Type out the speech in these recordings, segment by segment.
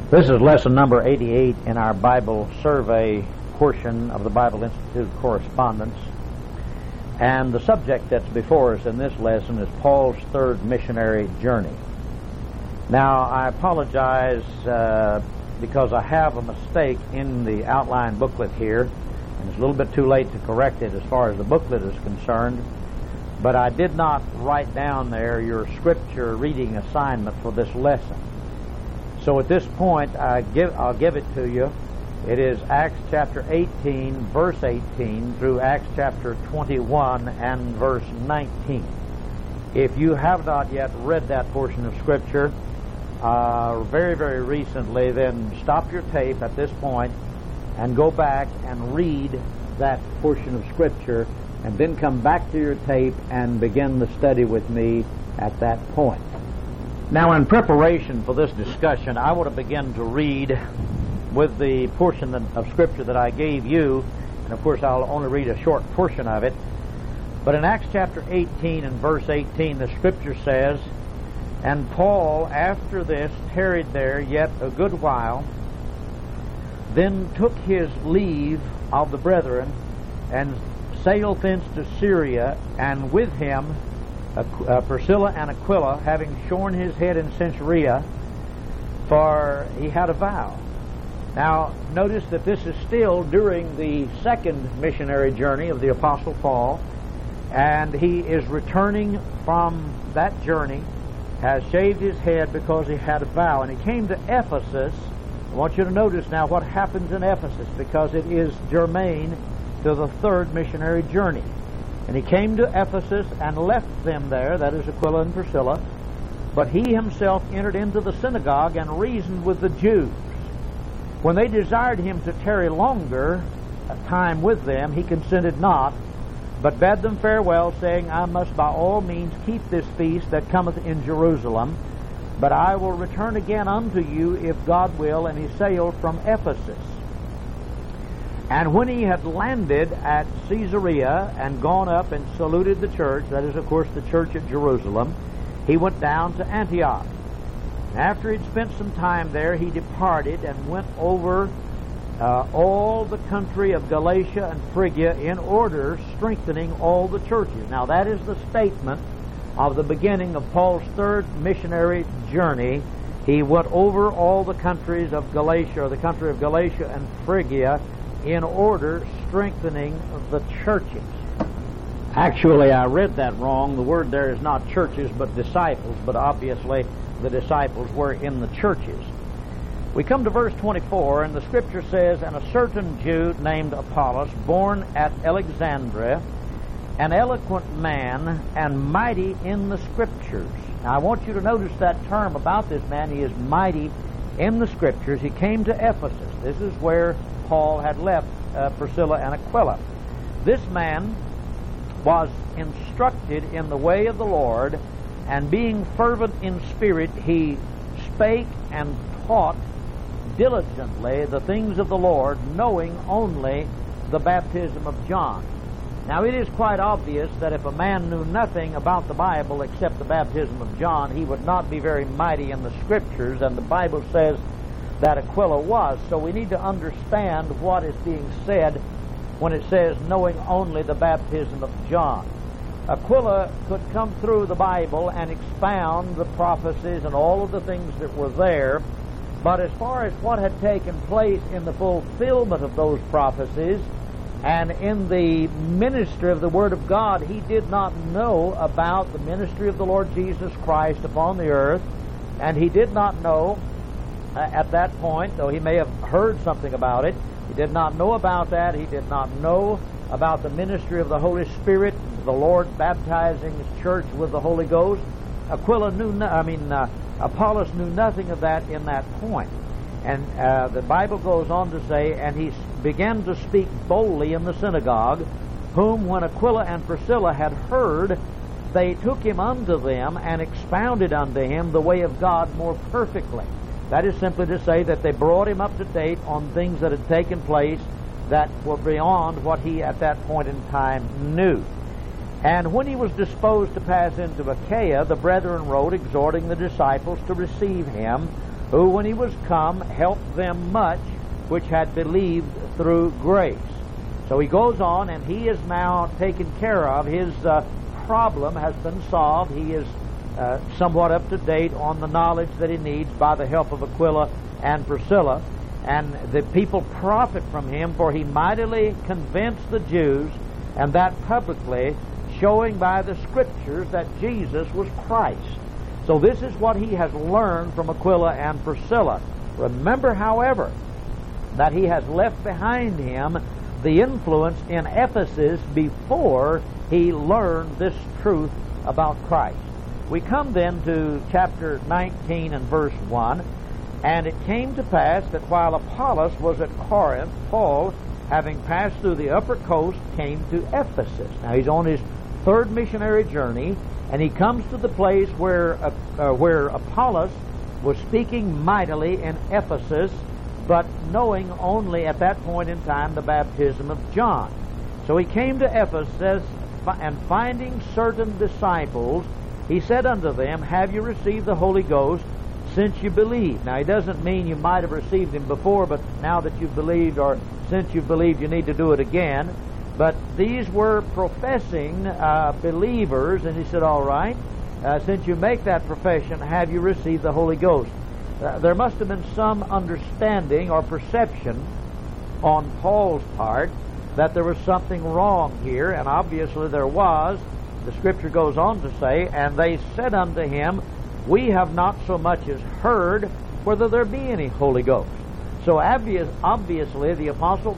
This is lesson number 88 in our Bible survey portion of the Bible Institute correspondence. And the subject that's before us in this lesson is Paul's third missionary journey. Now, I apologize because I have a mistake in the outline booklet here, and it's a little bit too late to correct it as far as the booklet is concerned, but I did not write down there your scripture reading assignment for this lesson. So at this point, I'll give it to you. It is Acts chapter 18, verse 18, through Acts chapter 21 and verse 19. If you have not yet read that portion of Scripture very, very recently, then stop your tape at this point and go back and read that portion of Scripture, and then come back to your tape and begin the study with me at that point. Now, in preparation for this discussion, I want to begin to read with the portion of Scripture that I gave you, and of course I'll only read a short portion of it. But in Acts chapter 18 and verse 18, the Scripture says, "And Paul after this tarried there yet a good while, then took his leave of the brethren, and sailed thence to Syria, and with him Priscilla and Aquila, having shorn his head in Caesarea, for he had a vow." Now, notice that this is still during the second missionary journey of the Apostle Paul, and he is returning from that journey, has shaved his head because he had a vow, and he came to Ephesus. I want you to notice now what happens in Ephesus, because it is germane to the third missionary journey. And he came to Ephesus and left them there, that is Aquila and Priscilla, but he himself entered into the synagogue and reasoned with the Jews. When they desired him to tarry longer a time with them, he consented not, but bade them farewell, saying, "I must by all means keep this feast that cometh in Jerusalem, but I will return again unto you, if God will." And he sailed from Ephesus. And when he had landed at Caesarea and gone up and saluted the church, that is, of course, the church at Jerusalem, he went down to Antioch. After he'd spent some time there, he departed and went over all the country of Galatia and Phrygia, in order strengthening all the churches. Now, that is the statement of the beginning of Paul's third missionary journey. He went over all the countries of Galatia, or the country of Galatia and Phrygia, in order strengthening the churches. Actually, I read that wrong. The word there is not churches, but disciples, but obviously the disciples were in the churches. We come to verse 24, and the Scripture says, "And a certain Jew named Apollos, born at Alexandria, an eloquent man and mighty in the Scriptures." Now, I want you to notice that term about this man. He is mighty in the Scriptures. He came to Ephesus. This is where Paul had left Priscilla and Aquila. This man was instructed in the way of the Lord, and being fervent in spirit, he spake and taught diligently the things of the Lord, knowing only the baptism of John. Now, it is quite obvious that if a man knew nothing about the Bible except the baptism of John, he would not be very mighty in the Scriptures, and the Bible says that Aquila was. So we need to understand what is being said when it says knowing only the baptism of John. Aquila could come through the Bible and expound the prophecies and all of the things that were there, but as far as what had taken place in the fulfillment of those prophecies and in the ministry of the Word of God, he did not know about the ministry of the Lord Jesus Christ upon the earth, and he did not know at that point, though he may have heard something about it, he did not know about that. He did not know about the ministry of the Holy Spirit, the Lord baptizing His church with the Holy Ghost. Apollos knew nothing of that in that point. And the Bible goes on to say, "And he began to speak boldly in the synagogue, whom when Aquila and Priscilla had heard, they took him unto them, and expounded unto him the way of God more perfectly." That is simply to say that they brought him up to date on things that had taken place that were beyond what he at that point in time knew. And when he was disposed to pass into Achaia, the brethren wrote, exhorting the disciples to receive him, who, when he was come, helped them much which had believed through grace. So he goes on, and he is now taken care of. His problem has been solved. He is somewhat up to date on the knowledge that he needs by the help of Aquila and Priscilla. And the people profit from him, for he mightily convinced the Jews, and that publicly, showing by the Scriptures that Jesus was Christ. So this is what he has learned from Aquila and Priscilla. Remember, however, that he has left behind him the influence in Ephesus before he learned this truth about Christ. We come then to chapter 19 and verse 1. And it came to pass that while Apollos was at Corinth, Paul, having passed through the upper coast, came to Ephesus. Now he's on his third missionary journey, and he comes to the place where Apollos was speaking mightily in Ephesus, but knowing only at that point in time the baptism of John. So he came to Ephesus, and finding certain disciples, he said unto them, Have you received the Holy Ghost since you believe? Now, he doesn't mean you might have received him before, but now that you've believed, or since you've believed, you need to do it again. But these were professing believers, and he said, all right, since you make that profession, have you received the Holy Ghost? There must have been some understanding or perception on Paul's part that there was something wrong here, and obviously there was. The Scripture goes on to say, And they said unto him, We have not so much as heard whether there be any Holy Ghost. So obviously the Apostle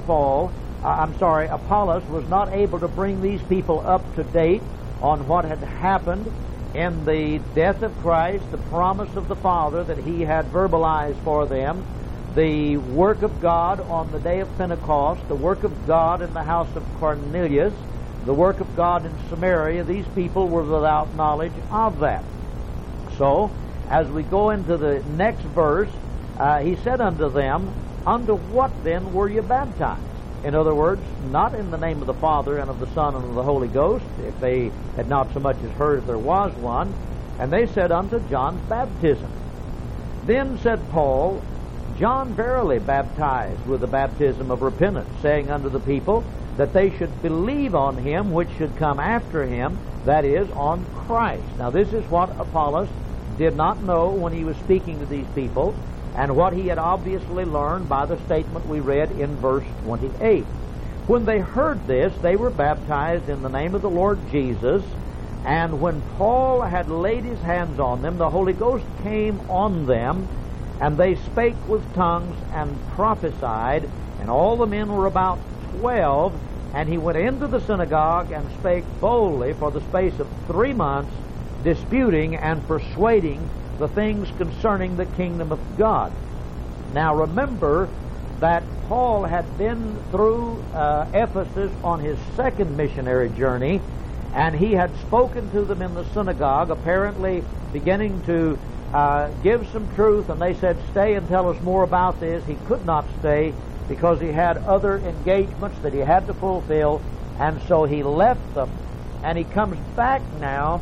Apollos was not able to bring these people up to date on what had happened in the death of Christ, the promise of the Father that he had verbalized for them, the work of God on the day of Pentecost, the work of God in the house of Cornelius, the work of God in Samaria. These people were without knowledge of that. So, as we go into the next verse, he said unto them, Unto what then were you baptized? In other words, not in the name of the Father and of the Son and of the Holy Ghost, if they had not so much as heard if there was one. And they said, Unto John's baptism. Then said Paul, John verily baptized with the baptism of repentance, saying unto the people that they should believe on him which should come after him, that is, on Christ. Now this is what Apollos did not know when he was speaking to these people, and what he had obviously learned by the statement we read in verse 28. When they heard this, they were baptized in the name of the Lord Jesus, and when Paul had laid his hands on them, the Holy Ghost came on them, and they spake with tongues and prophesied, and all the men were about 12, and he went into the synagogue and spake boldly for the space of 3 months, disputing and persuading the things concerning the kingdom of God. Now remember that Paul had been through Ephesus on his second missionary journey, and he had spoken to them in the synagogue, apparently beginning to give some truth, and they said, Stay and tell us more about this. He could not stay because he had other engagements that he had to fulfill, and so he left them, and he comes back now,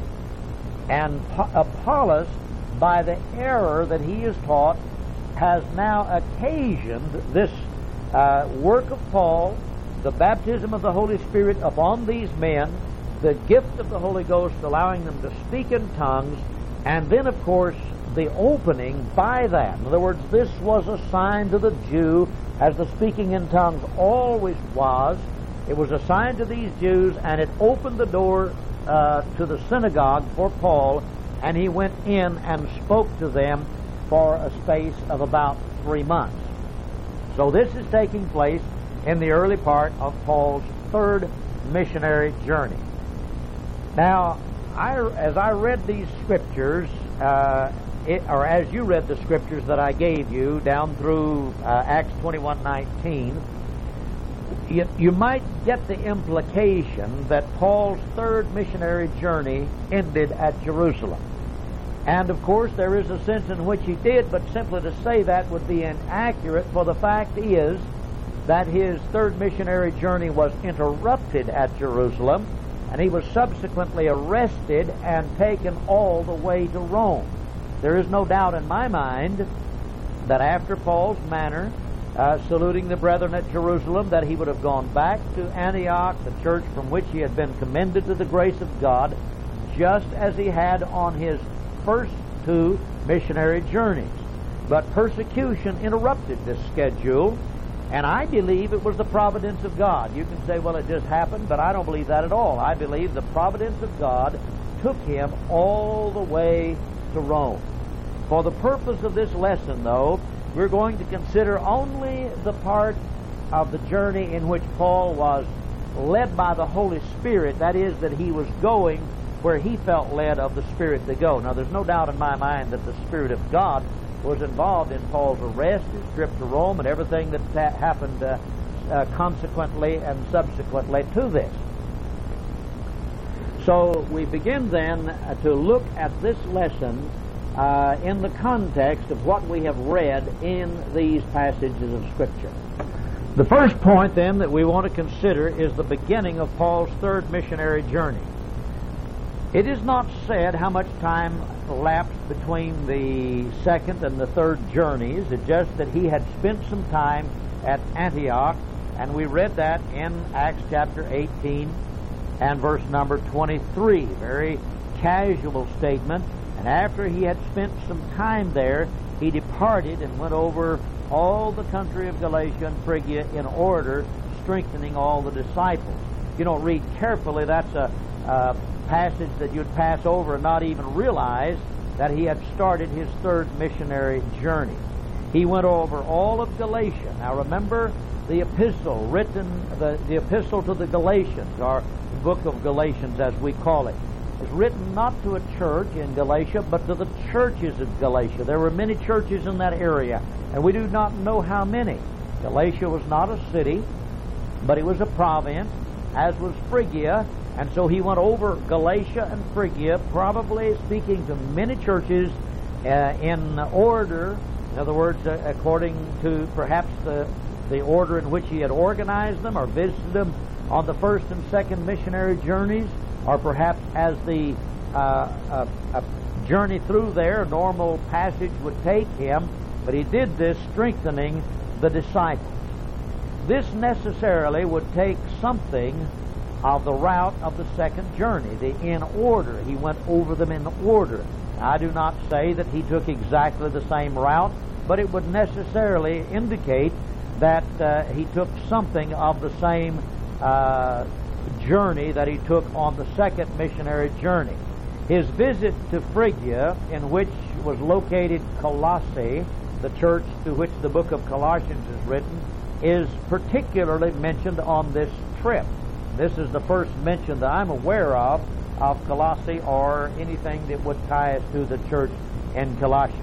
and Apollos, by the error that he is taught, has now occasioned this work of Paul, the baptism of the Holy Spirit upon these men, the gift of the Holy Ghost allowing them to speak in tongues, and then, of course, the opening by that. In other words, this was a sign to the Jew, as the speaking in tongues always was. It was a sign to these Jews, and it opened the door to the synagogue for Paul, and he went in and spoke to them for a space of about 3 months. So this is taking place in the early part of Paul's third missionary journey. Now, as I read these scriptures, or as you read the scriptures that I gave you down through Acts 21:19, you might get the implication that Paul's third missionary journey ended at Jerusalem. And of course there is a sense in which he did, but simply to say that would be inaccurate, for the fact is that his third missionary journey was interrupted at Jerusalem, and he was subsequently arrested and taken all the way to Rome. There is no doubt in my mind that after Paul's manner, saluting the brethren at Jerusalem, that he would have gone back to Antioch, the church from which he had been commended to the grace of God, just as he had on his first 2 missionary journeys. But persecution interrupted this schedule, and I believe it was the providence of God. You can say, well, it just happened, but I don't believe that at all. I believe the providence of God took him all the way to Rome. For the purpose of this lesson, though, we're going to consider only the part of the journey in which Paul was led by the Holy Spirit. That is, that he was going where he felt led of the Spirit to go. Now, there's no doubt in my mind that the Spirit of God was involved in Paul's arrest, his trip to Rome, and everything that happened consequently and subsequently to this. So we begin then to look at this lesson in the context of what we have read in these passages of Scripture. The first point then that we want to consider is the beginning of Paul's 3rd missionary journey. It is not said how much time elapsed between the 2nd and the 3rd journeys. It's just that he had spent some time at Antioch, and we read that in Acts chapter 18 and verse number 23. Very casual statement. And after he had spent some time there, he departed and went over all the country of Galatia and Phrygia in order, strengthening all the disciples. If you don't read carefully, that's a passage that you'd pass over and not even realize that he had started his 3rd missionary journey. He went over all of Galatia. Now remember, the epistle written, the epistle to the Galatians, or the book of Galatians as we call it, is written not to a church in Galatia, but to the churches of Galatia. There were many churches in that area, and we do not know how many. Galatia was not a city, but it was a province, as was Phrygia, and so he went over Galatia and Phrygia, probably speaking to many churches in order, in other words, according to perhaps the order in which he had organized them or visited them on the 1st and 2nd missionary journeys, or perhaps as the journey through there, a normal passage would take him, but he did this strengthening the disciples. This necessarily would take something of the route of the 2nd journey, the in order. He went over them in order. I do not say that he took exactly the same route, but it would necessarily indicate that he took something of the same journey that he took on the 2nd missionary journey. His visit to Phrygia, in which was located Colossae, the church to which the book of Colossians is written, is particularly mentioned on this trip. This is the first mention that I'm aware of Colossae or anything that would tie us to the church in Colossians.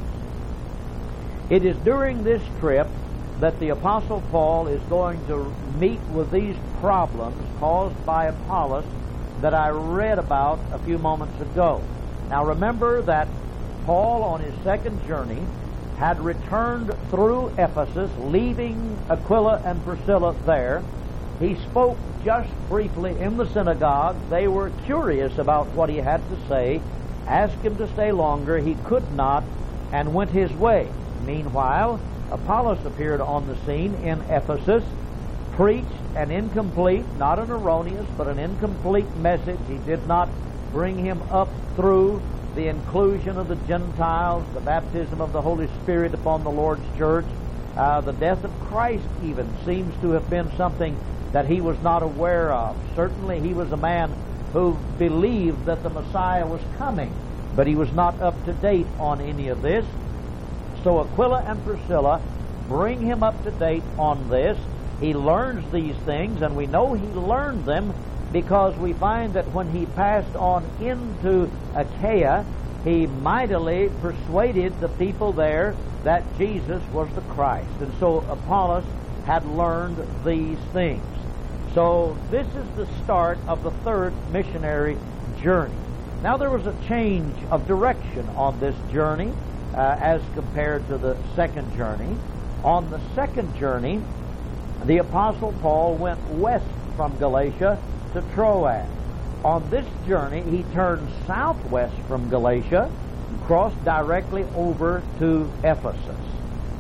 It is during this trip that the Apostle Paul is going to meet with these problems caused by Apollos that I read about a few moments ago. Now remember that Paul on his 2nd journey had returned through Ephesus, leaving Aquila and Priscilla there. He spoke just briefly in the synagogue. They were curious about what he had to say, asked him to stay longer. He could not, and went his way. Meanwhile, Apollos appeared on the scene in Ephesus, preached an incomplete, not an erroneous, but an incomplete message. He did not bring him up through the inclusion of the Gentiles, the baptism of the Holy Spirit upon the Lord's church. The death of Christ even seems to have been something that he was not aware of. Certainly he was a man who believed that the Messiah was coming, but he was not up to date on any of this. So Aquila and Priscilla bring him up to date on this. He learns these things, and we know he learned them because we find that when he passed on into Achaia, he mightily persuaded the people there that Jesus was the Christ. And so Apollos had learned these things. So this is the start of the 3rd missionary journey. Now there was a change of direction on this journey as compared to the 2nd journey. On the 2nd journey, the Apostle Paul went west from Galatia to Troas. On this journey, he turned southwest from Galatia and crossed directly over to Ephesus.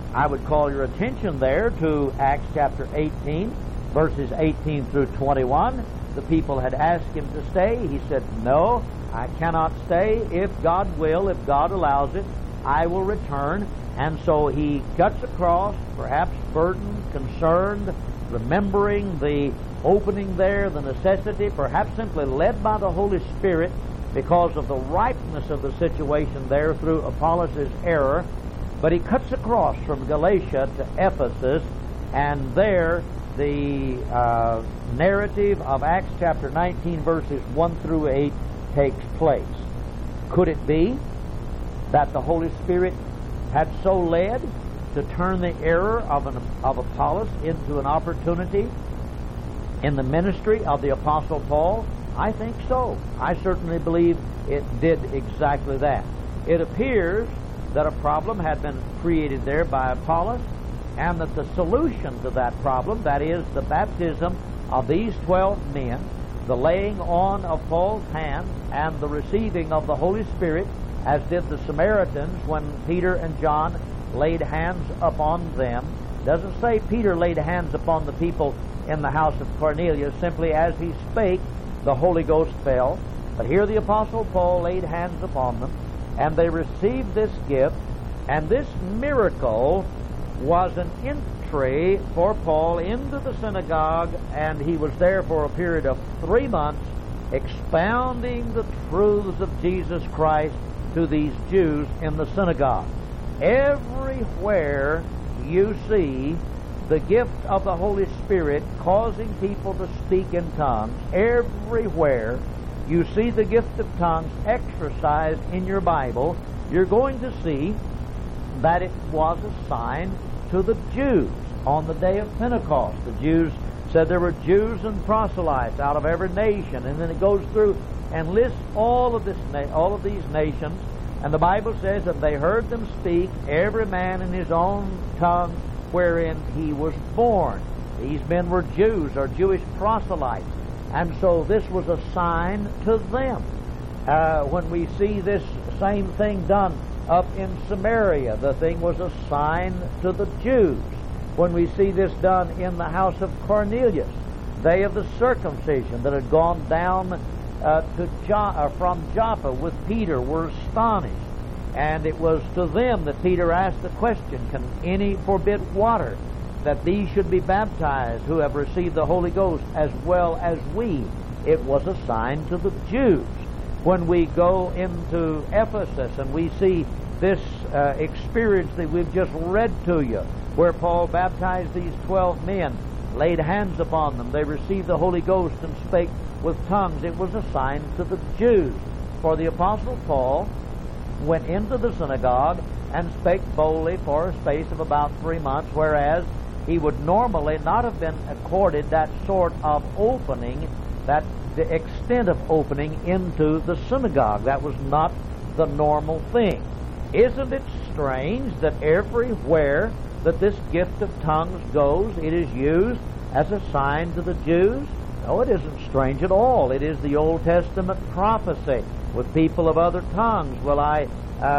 I would call your attention there to Acts chapter 18, verses 18 through 21. The people had asked him to stay. He said, "No, I cannot stay. If God will, if God allows it, I will return." And so he cuts across, perhaps burdened, concerned, remembering the opening there, the necessity, perhaps simply led by the Holy Spirit because of the ripeness of the situation there through Apollos' error. But he cuts across from Galatia to Ephesus, and there the narrative of Acts chapter 19, verses 1 through 8 takes place. Could it be that the Holy Spirit had so led to turn the error of Apollos into an opportunity in the ministry of the Apostle Paul? I think so. I certainly believe it did exactly that. It appears that a problem had been created there by Apollos, and that the solution to that problem, that is, the baptism of these 12 men, the laying on of Paul's hands, and the receiving of the Holy Spirit, as did the Samaritans when Peter and John laid hands upon them. Doesn't say Peter laid hands upon the people in the house of Cornelius. Simply as he spake, the Holy Ghost fell. But here the Apostle Paul laid hands upon them, and they received this gift. And this miracle was an entry for Paul into the synagogue, and he was there for a period of 3 months expounding the truths of Jesus Christ to these Jews in the synagogue. Everywhere you see the gift of the Holy Spirit causing people to speak in tongues, everywhere you see the gift of tongues exercised in your Bible, you're going to see that it was a sign to the Jews on the day of Pentecost. The Jews said there were Jews and proselytes out of every nation, and then it goes through and lists all of these nations, and the Bible says that they heard them speak, every man in his own tongue wherein he was born. These men were Jews or Jewish proselytes, and so this was a sign to them. When we see this same thing done up in Samaria, the thing was a sign to the Jews. When we see this done in the house of Cornelius, they of the circumcision that had gone down from Joppa with Peter were astonished. And it was to them that Peter asked the question, "Can any forbid water that these should be baptized who have received the Holy Ghost as well as we?" It was a sign to the Jews. When we go into Ephesus and we see this experience that we've just read to you, where Paul baptized these 12 men, laid hands upon them, they received the Holy Ghost and spake with tongues, it was a sign to the Jews. For the Apostle Paul went into the synagogue and spake boldly for a space of about 3 months, whereas he would normally not have been accorded that sort of opening, that the extent of opening into the synagogue. That was not the normal thing. Isn't it strange that everywhere that this gift of tongues goes, it is used as a sign to the Jews? No, it isn't strange at all. It is the Old Testament prophecy. With people of other tongues will I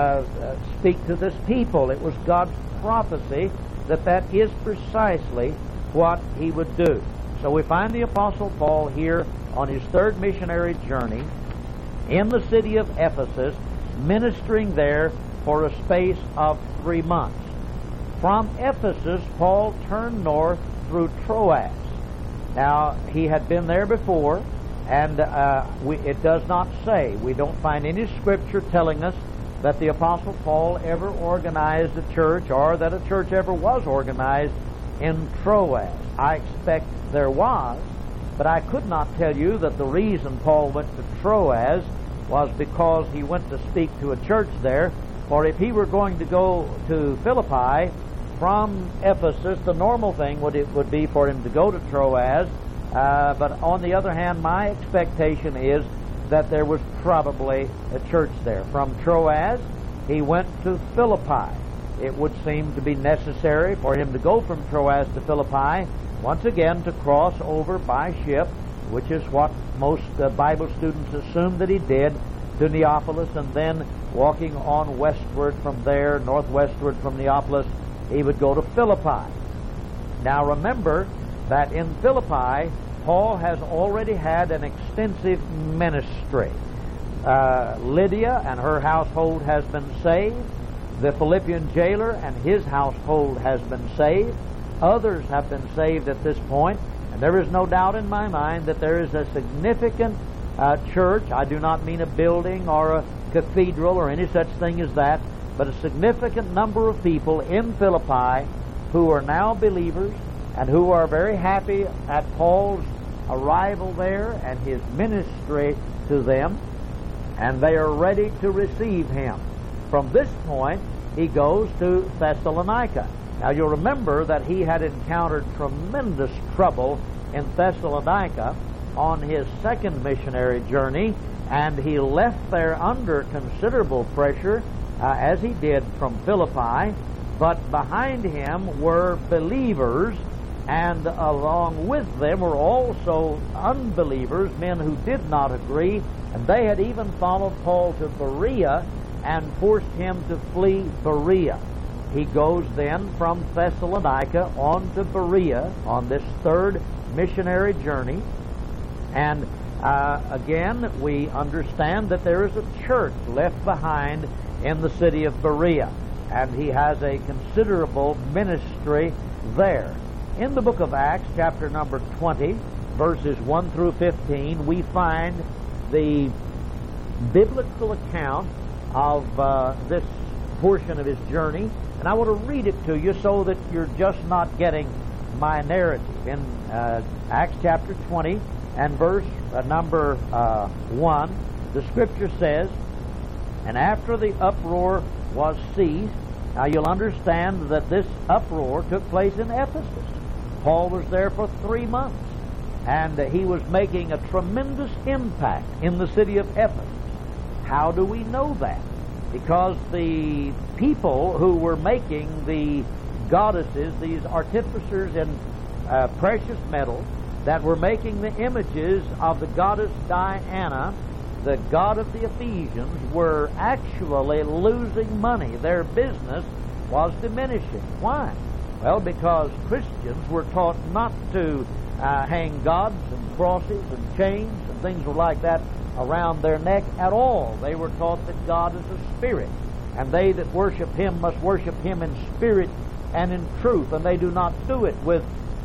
speak to this people. It was God's prophecy that is precisely what he would do. So we find the Apostle Paul here on his third missionary journey in the city of Ephesus, ministering there for a space of 3 months. From Ephesus, Paul turned north through Troas. Now, he had been there before, and it does not say, we don't find any scripture telling us that the Apostle Paul ever organized a church, or that a church ever was organized in Troas. I expect there was, but I could not tell you that the reason Paul went to Troas was because he went to speak to a church there. For if he were going to go to Philippi from Ephesus, the normal thing would be for him to go to Troas. But on the other hand, my expectation is that there was probably a church there. From Troas, he went to Philippi. It would seem to be necessary for him to go from Troas to Philippi, once again to cross over by ship, which is what most Bible students assume that he did, to Neapolis, and then walking on westward from there, northwestward from Neapolis, he would go to Philippi. Now remember that in Philippi, Paul has already had an extensive ministry. Lydia and her household has been saved. The Philippian jailer and his household has been saved. Others have been saved at this point. And there is no doubt in my mind that there is a significant church. I do not mean a building or a cathedral or any such thing as that, but a significant number of people in Philippi who are now believers and who are very happy at Paul's arrival there and his ministry to them, and they are ready to receive him. From this point, he goes to Thessalonica. Now you'll remember that he had encountered tremendous trouble in Thessalonica on his second missionary journey, and he left there under considerable pressure, as he did from Philippi. But behind him were believers, and along with them were also unbelievers, men who did not agree, and they had even followed Paul to Berea and forced him to flee Berea. He goes then from Thessalonica on to Berea on this third missionary journey, and again we understand that there is a church left behind in the city of Berea, and he has a considerable ministry there. In the book of Acts, chapter number 20, verses 1 through 15, we find the biblical account of this portion of his journey, and I want to read it to you so that you're just not getting my narrative. In Acts chapter 20 and verse number 1, the Scripture says, "And after the uproar was ceased," now you'll understand that this uproar took place in Ephesus. Paul was there for 3 months, and he was making a tremendous impact in the city of Ephesus. How do we know that? Because the people who were making the goddesses, these artificers in precious metals, that were making the images of the goddess Diana, the god of the Ephesians, were actually losing money. Their business was diminishing. Why? Well, because Christians were taught not to hang gods and crosses and chains and things like that around their neck at all. They were taught that God is a spirit, and they that worship him must worship him in spirit and in truth, and they do not do it with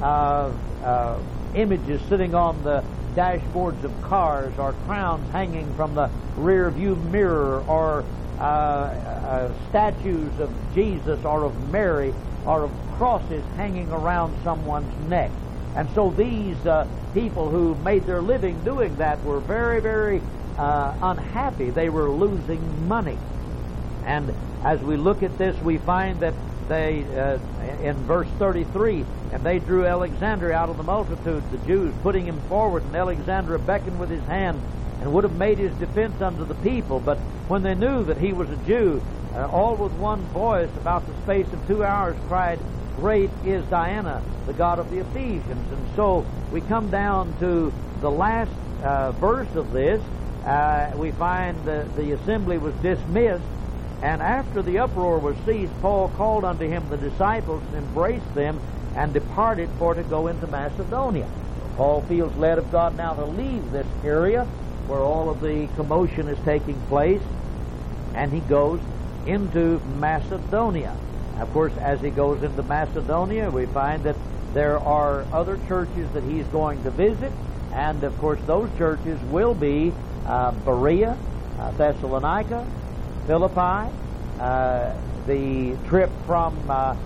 images sitting on the dashboards of cars, or crowns hanging from the rear view mirror, or statues of Jesus or of Mary, or of crosses hanging around someone's neck. And so these people who made their living doing that were very, very unhappy. They were losing money. And as we look at this, we find that they, in verse 33, "And they drew Alexander out of the multitude, the Jews, putting him forward, and Alexander beckoned with his hand, and would have made his defense unto the people. But when they knew that he was a Jew, all with one voice, about the space of 2 hours, cried, Great is Diana, the god of the Ephesians." And so we come down to the last verse of this. We find the assembly was dismissed, and after the uproar was ceased, Paul called unto him the disciples, and embraced them, and departed for to go into Macedonia. Paul feels led of God now to leave this area where all of the commotion is taking place, and he goes into Macedonia. Of course, as he goes into Macedonia, we find that there are other churches that he's going to visit, and of course those churches will be Berea, Thessalonica, Philippi. The trip from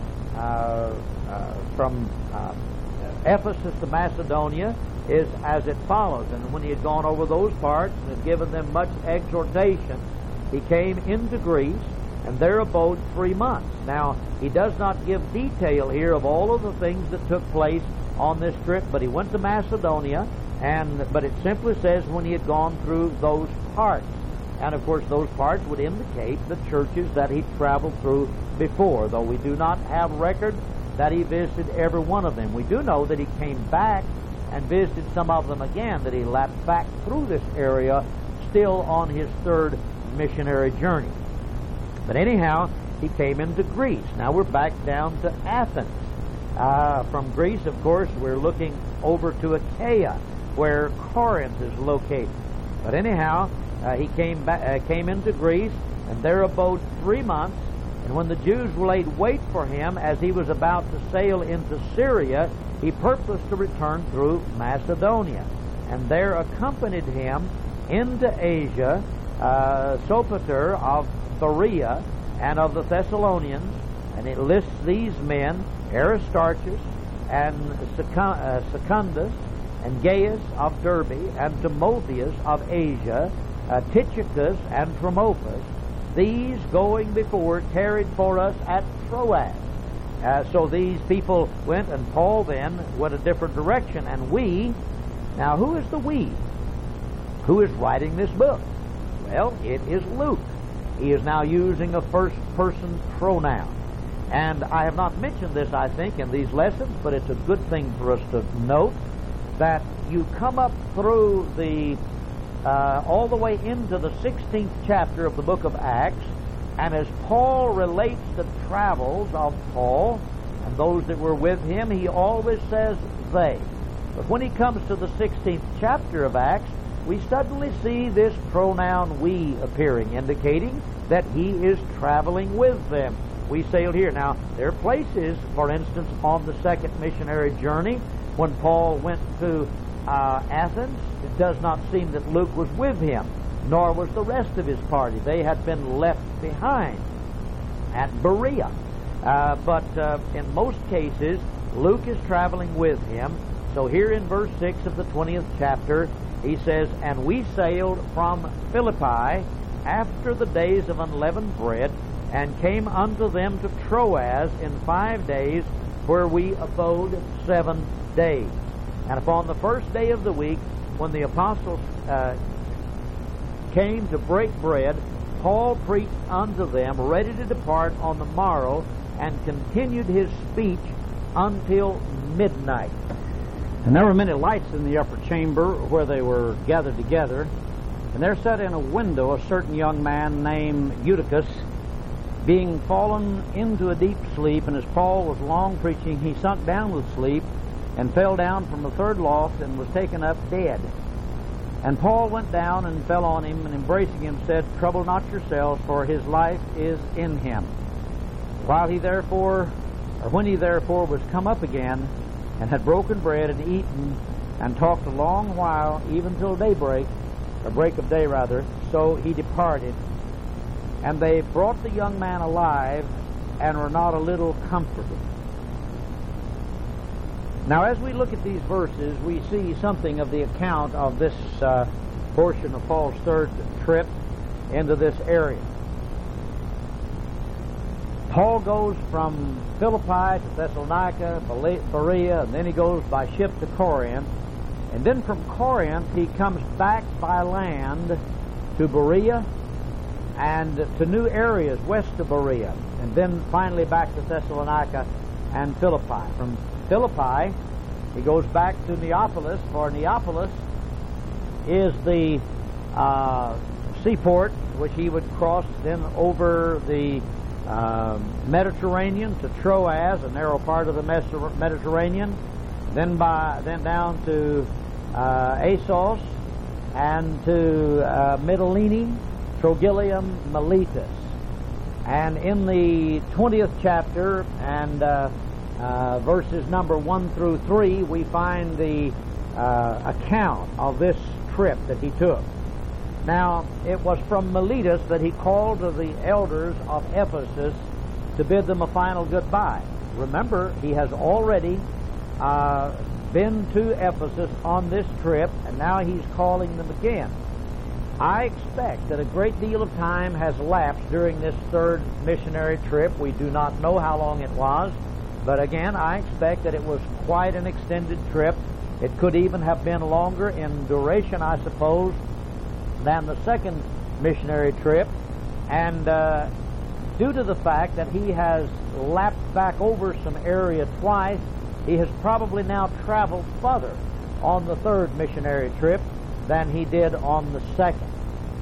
Ephesus to Macedonia is as it follows. And when he had gone over those parts and had given them much exhortation, he came into Greece, and there abode 3 months. Now, he does not give detail here of all of the things that took place on this trip, but he went to Macedonia, but it simply says when he had gone through those parts. And of course those parts would indicate the churches that he traveled through before, though we do not have record that he visited every one of them. We do know that he came back and visited some of them again, that he lapped back through this area still on his third missionary journey. But anyhow, he came into Greece. Now we're back down to Athens. From Greece, of course, we're looking over to Achaia, where Corinth is located. But anyhow, he came into Greece, and there abode 3 months. And when the Jews laid wait for him as he was about to sail into Syria, he purposed to return through Macedonia. And there accompanied him into Asia Sopater of Berea and of the Thessalonians. And it lists these men, Aristarchus and Secundus and Gaius of Derbe and Timotheus of Asia, Tychicus and Trophimus. These going before tarried for us at Troas. So these people went, and Paul then went a different direction. And we, now who is the we? Who is writing this book? Well, it is Luke. He is now using a first-person pronoun. And I have not mentioned this, I think, in these lessons, but it's a good thing for us to note that you come up through the all the way into the 16th chapter of the book of Acts, and as Paul relates the travels of Paul and those that were with him, he always says they. But when he comes to the 16th chapter of Acts, we suddenly see this pronoun we appearing, indicating that he is traveling with them. We sailed here. Now, there are places, for instance, on the second missionary journey, when Paul went to Athens, it does not seem that Luke was with him, nor was the rest of his party. They had been left behind at Berea. But in most cases, Luke is traveling with him. So here in verse 6 of the 20th chapter, he says, "And we sailed from Philippi after the days of unleavened bread, and came unto them to Troas in 5 days, where we abode 7 days. And upon the first day of the week, when the apostles came to break bread, Paul preached unto them, ready to depart on the morrow, and continued his speech until midnight." And there were many lights in the upper chamber where they were gathered together. And there sat in a window a certain young man named Eutychus, being fallen into a deep sleep. And as Paul was long preaching, he sunk down with sleep, and fell down from the third loft, and was taken up dead. And Paul went down and fell on him, and embracing him said, "Trouble not yourselves, for his life is in him." When he therefore was come up again, and had broken bread and eaten, and talked a long while, even till daybreak, or break of day rather, so he departed. And they brought the young man alive, and were not a little comforted. Now, as we look at these verses, we see something of the account of this portion of Paul's third trip into this area. Paul goes from Philippi to Thessalonica, Berea, and then he goes by ship to Corinth. And then from Corinth, he comes back by land to Berea and to new areas west of Berea, and then finally back to Thessalonica and Philippi. From Philippi, he goes back to Neapolis, for Neapolis is the seaport which he would cross then over the Mediterranean to Troas, a narrow part of the Mediterranean, then down to Assos, and to Mytilene, Trogyllium, Miletus. And in the 20th chapter and verses number 1 through 3, we find the account of this trip that he took. Now, it was from Miletus that he called to the elders of Ephesus to bid them a final goodbye. Remember, he has already been to Ephesus on this trip, and now he's calling them again. I expect that a great deal of time has lapsed during this third missionary trip. We do not know how long it was, but again, I expect that it was quite an extended trip. It could even have been longer in duration, I suppose, than the second missionary trip. And due to the fact that he has lapped back over some area twice, he has probably now traveled further on the third missionary trip than he did on the second.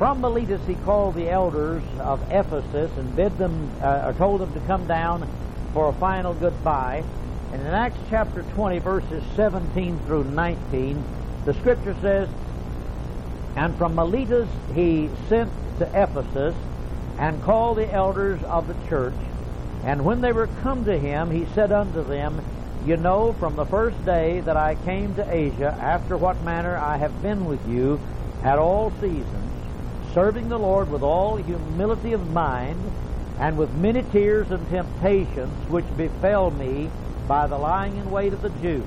From Miletus he called the elders of Ephesus and told them to come down for a final goodbye. And in Acts chapter 20, verses 17 through 19, the Scripture says, "And from Miletus he sent to Ephesus, and called the elders of the church. And when they were come to him, he said unto them, You know from the first day that I came to Asia, after what manner I have been with you at all seasons, serving the Lord with all humility of mind, and with many tears and temptations, which befell me by the lying in wait of the Jews.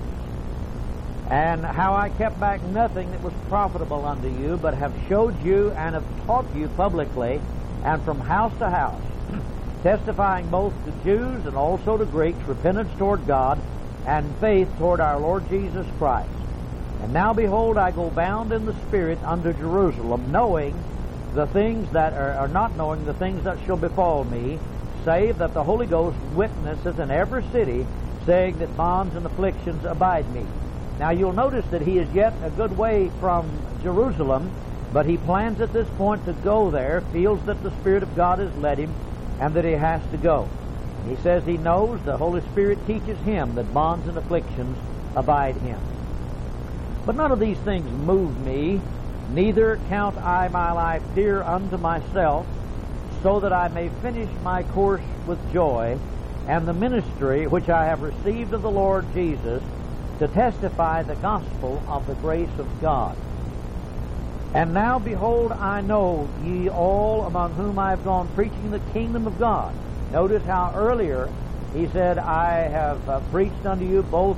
And how I kept back nothing that was profitable unto you, but have showed you and have taught you publicly, and from house to house, testifying both to Jews and also to Greeks, repentance toward God, and faith toward our Lord Jesus Christ. And now behold, I go bound in the Spirit unto Jerusalem, knowing the things that are not knowing the things that shall befall me, save that the Holy Ghost witnesseth in every city, saying that bonds and afflictions abide me." Now you'll notice that he is yet a good way from Jerusalem, but he plans at this point to go there, feels that the Spirit of God has led him, and that he has to go. He says he knows the Holy Spirit teaches him that bonds and afflictions abide him. "But none of these things move me, neither count I my life dear unto myself, so that I may finish my course with joy, and the ministry which I have received of the Lord Jesus, to testify the gospel of the grace of God. And now, behold, I know ye all among whom I have gone preaching the kingdom of God." Notice how earlier he said, "I have preached unto you both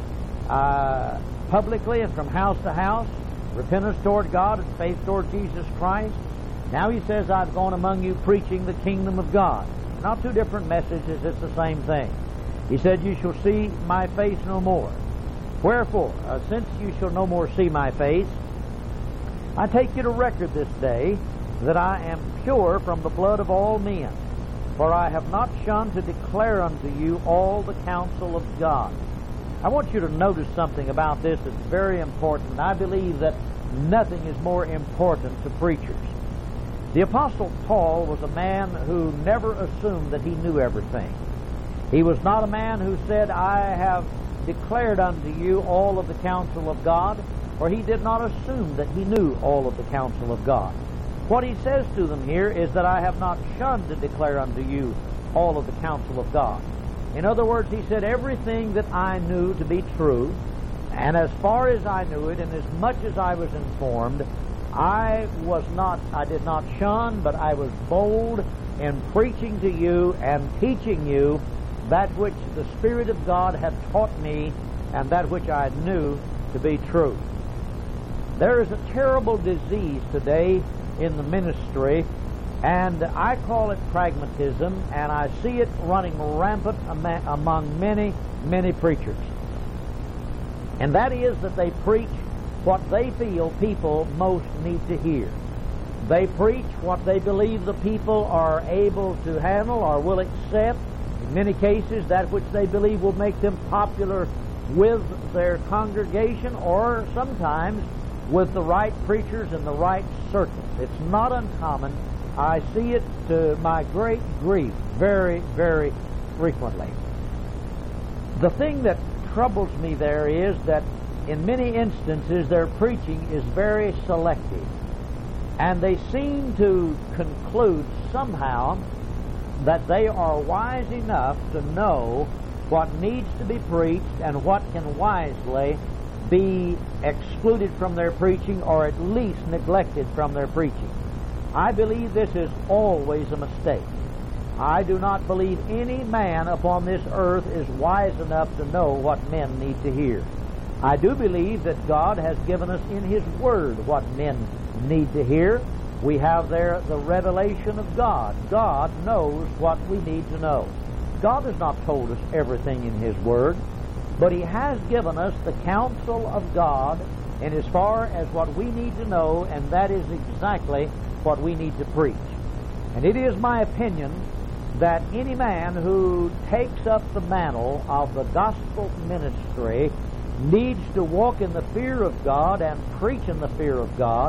publicly and from house to house, repentance toward God and faith toward Jesus Christ." Now he says, "I've gone among you preaching the kingdom of God." Not two different messages, it's the same thing. He said, "You shall see my face no more. Wherefore, since you shall no more see my face, I take you to record this day that I am pure from the blood of all men. For I have not shunned to declare unto you all the counsel of God." I want you to notice something about this that's very important. I believe that nothing is more important to preachers. The Apostle Paul was a man who never assumed that he knew everything. He was not a man who said, "I have declared unto you all of the counsel of God," for he did not assume that he knew all of the counsel of God. What he says to them here is that I have not shunned to declare unto you all of the counsel of God. In other words, he said everything that I knew to be true, and as far as I knew it, and as much as I was informed, I did not shun, but I was bold in preaching to you and teaching you that which the Spirit of God had taught me, and that which I knew to be true. There is a terrible disease today in the ministry, and I call it pragmatism, and I see it running rampant among many, many preachers. And that is that they preach what they feel people most need to hear. They preach what they believe the people are able to handle or will accept. In many cases, that which they believe will make them popular with their congregation, or sometimes with the right preachers in the right circles. It's not uncommon. I see it to my great grief very, very frequently. The thing that troubles me there is that in many instances their preaching is very selective, and they seem to conclude somehow that they are wise enough to know what needs to be preached and what can wisely be excluded from their preaching, or at least neglected from their preaching. I believe this is always a mistake. I do not believe any man upon this earth is wise enough to know what men need to hear. I do believe that God has given us in His Word what men need to hear. We have there the revelation of God. God knows what we need to know. God has not told us everything in His Word, but He has given us the counsel of God in as far as what we need to know, and that is exactly what we need to preach. And it is my opinion that any man who takes up the mantle of the gospel ministry needs to walk in the fear of God and preach in the fear of God,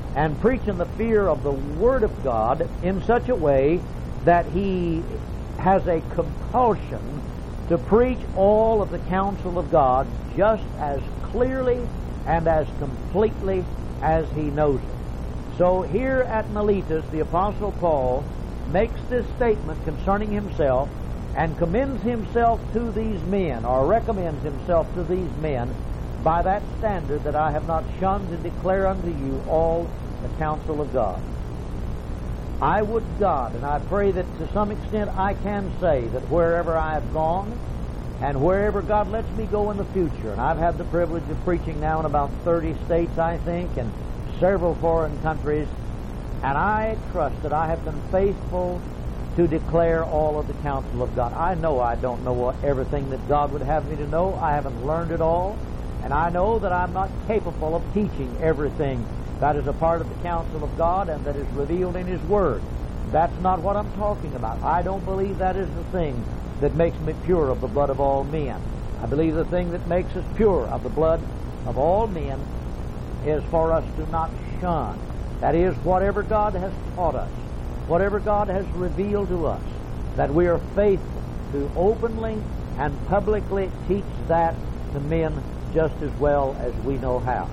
and preaching the fear of the Word of God in such a way that he has a compulsion to preach all of the counsel of God just as clearly and as completely as he knows it. So here at Miletus, the Apostle Paul makes this statement concerning himself and commends himself to these men, or recommends himself to these men, by that standard that I have not shunned to declare unto you all the counsel of God. I would God, and I pray that to some extent I can say that wherever I have gone, and wherever God lets me go in the future, and I've had the privilege of preaching now in about 30 states, I think, and several foreign countries, and I trust that I have been faithful to declare all of the counsel of God. I know I don't know everything that God would have me to know. I haven't learned it all, and I know that I'm not capable of teaching everything that is a part of the counsel of God and that is revealed in His Word. That's not what I'm talking about. I don't believe that is the thing that makes me pure of the blood of all men. I believe the thing that makes us pure of the blood of all men is for us to not shun. That is, whatever God has taught us, whatever God has revealed to us, that we are faithful to openly and publicly teach that to men just as well as we know how.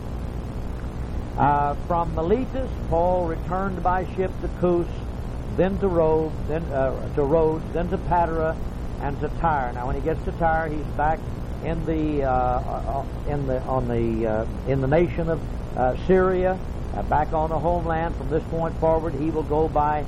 From Miletus, Paul returned by ship to Kos, then to Rhodes, then to Patara, and to Tyre. Now, when he gets to Tyre, he's back in the nation of Syria, back on the homeland. From this point forward, he will go by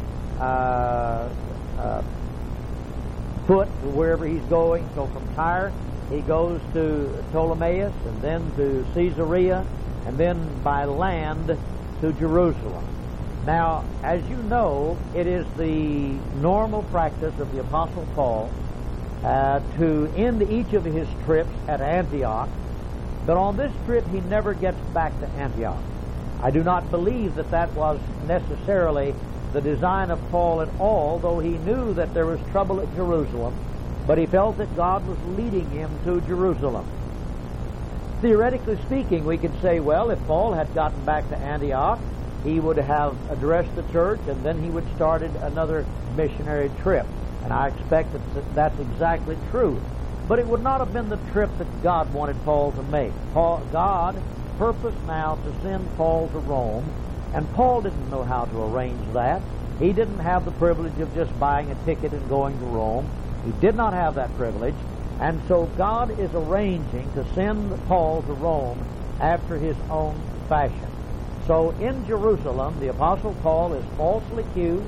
foot to wherever he's going. So from Tyre, he goes to Ptolemais, and then to Caesarea, and then by land to Jerusalem. Now, as you know, it is the normal practice of the Apostle Paul to end each of his trips at Antioch, but on this trip he never gets back to Antioch. I do not believe that that was necessarily the design of Paul at all, though he knew that there was trouble at Jerusalem, but he felt that God was leading him to Jerusalem. Theoretically speaking, we could say, well, if Paul had gotten back to Antioch, he would have addressed the church, and then he would started another missionary trip. And I expect that that's exactly true. But it would not have been the trip that God wanted Paul to make. God purposed now to send Paul to Rome, and Paul didn't know how to arrange that. He didn't have the privilege of just buying a ticket and going to Rome. He did not have that privilege. And so God is arranging to send Paul to Rome after his own fashion. So in Jerusalem, the Apostle Paul is falsely accused.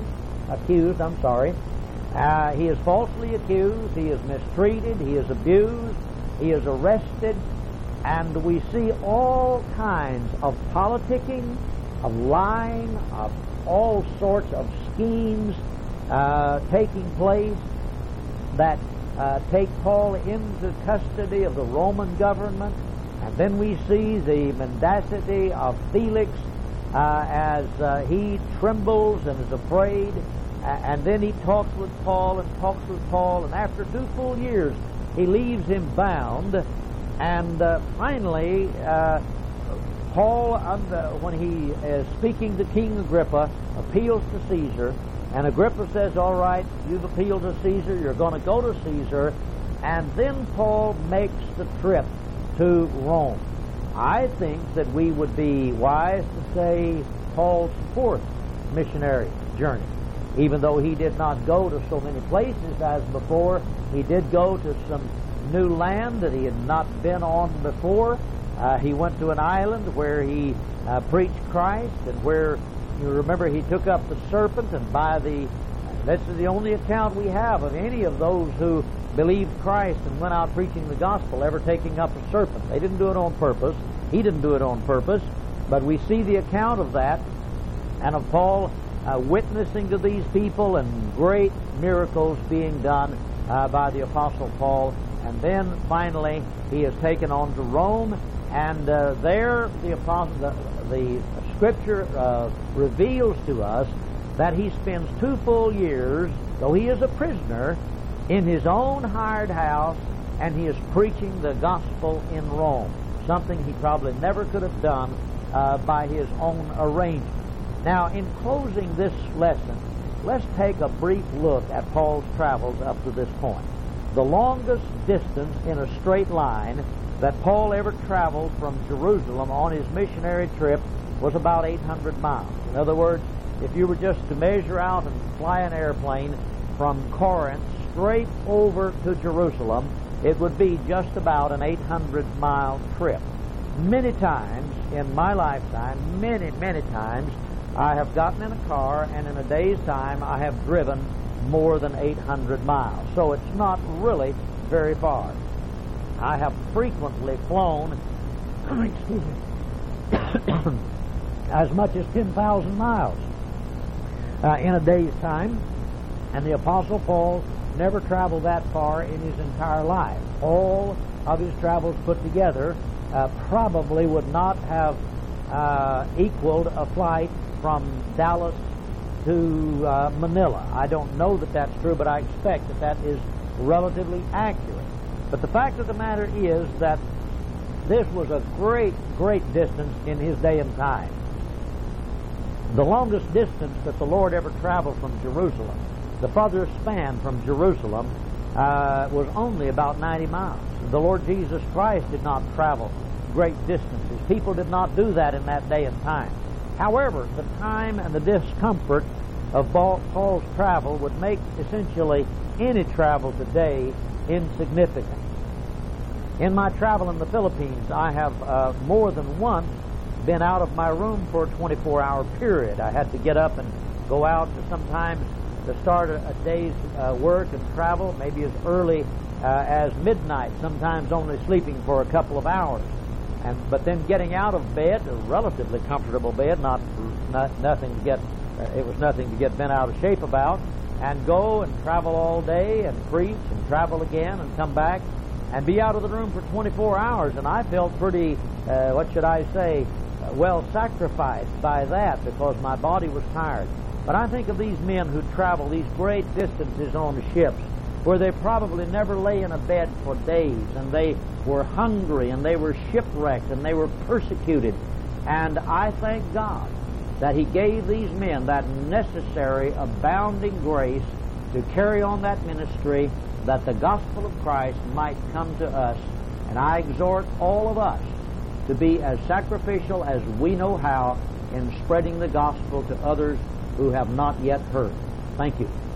He is falsely accused, he is mistreated, he is abused, he is arrested, and we see all kinds of politicking, of lying, of all sorts of schemes taking place that take Paul into custody of the Roman government. And then we see the mendacity of Felix as he trembles and is afraid. And then he talks with Paul, and after 2 full years he leaves him bound. And finally, Paul, when he is speaking to King Agrippa, appeals to Caesar. And Agrippa says, all right, you've appealed to Caesar, you're going to go to Caesar. And then Paul makes the trip to Rome. I think that we would be wise to say Paul's 4th missionary journey. Even though he did not go to so many places as before, he did go to some new land that he had not been on before. He went to an island where he preached Christ, and where, you remember, he took up the serpent, and that's the only account we have of any of those who believed Christ and went out preaching the gospel ever taking up a serpent. They didn't do it on purpose. He didn't do it on purpose, but we see the account of that, and of Paul witnessing to these people, and great miracles being done by the Apostle Paul. And then finally he is taken on to Rome, and there the Scripture reveals to us that he spends 2 full years, though he is a prisoner, in his own hired house, and he is preaching the gospel in Rome, something he probably never could have done by his own arrangement. Now, in closing this lesson, let's take a brief look at Paul's travels up to this point. The longest distance in a straight line that Paul ever traveled from Jerusalem on his missionary trip was about 800 miles. In other words, if you were just to measure out and fly an airplane from Corinth straight over to Jerusalem, it would be just about an 800-mile trip. Many times in my lifetime, many times, I have gotten in a car and in a day's time I have driven more than 800 miles. So it's not really very far. I have frequently flown excuse me, as much as 10,000 miles in a day's time, and the Apostle Paul never traveled that far in his entire life. All of his travels put together probably would not have equaled a flight from Dallas to Manila. I don't know that that's true, but I expect that that is relatively accurate. But the fact of the matter is that this was a great distance in his day and time. The longest distance that the Lord ever traveled from Jerusalem, the farthest span from Jerusalem, was only about 90 miles. The Lord Jesus Christ did not travel great distances. People did not do that in that day and time. However, the time and the discomfort of Paul's travel would make essentially any travel today insignificant. In my travel in the Philippines, I have more than once been out of my room for a 24-hour period. I had to get up and go out to sometimes to start a day's work and travel, maybe as early as midnight, sometimes only sleeping for a couple of hours. But then getting out of bed, a relatively comfortable bed, nothing to get, it was nothing to get bent out of shape about, and go and travel all day and preach and travel again and come back and be out of the room for 24 hours. And I felt pretty, well sacrificed by that because my body was tired. But I think of these men who travel these great distances on the ships where they probably never lay in a bed for days, and they were hungry, and they were shipwrecked, and they were persecuted. And I thank God that He gave these men that necessary abounding grace to carry on that ministry, that the gospel of Christ might come to us. And I exhort all of us to be as sacrificial as we know how in spreading the gospel to others who have not yet heard. Thank you.